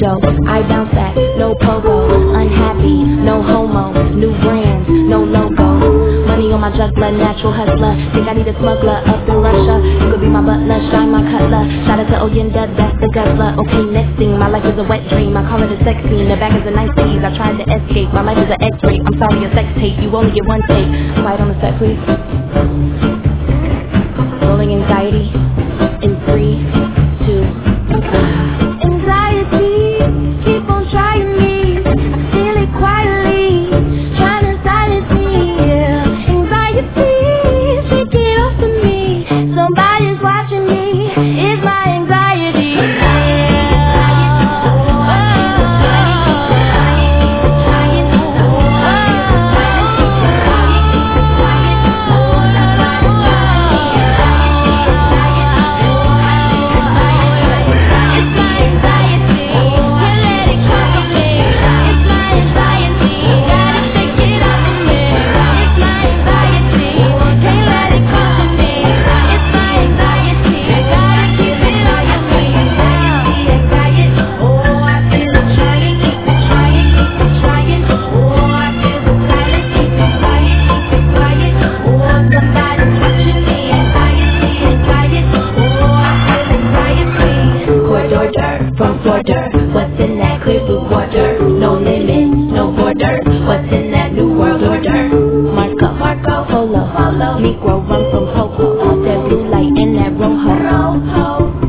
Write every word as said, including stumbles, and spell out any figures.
mojo. I bounce back, no pogo. Unhappy, no homo. New brands, no logo. Money on my juggler, natural hustler. Think I need a smuggler up in Russia. You could be my butler, shine my cutler. Shout out to Oyenda, that's the guzzler. Okay, next thing, my life is a wet dream. I call it a sex scene. The back is a nice tease. I tried to escape. My life is an X-ray. I'm sorry, a sex tape. You only get one take. Quiet on the set, please. Rolling anxiety in three, two, anxiety, keep on trying me. I feel it quietly, trying to silence me. Yeah. Anxiety, shake it off of me. Somebody's watching me. It's my anxiety. From Florida, what's in that clear blue water? No limit, no border. What's in that new world order? Marco, Marco, Polo, Polo, Negro, run from Poco. All that blue light in that rojo.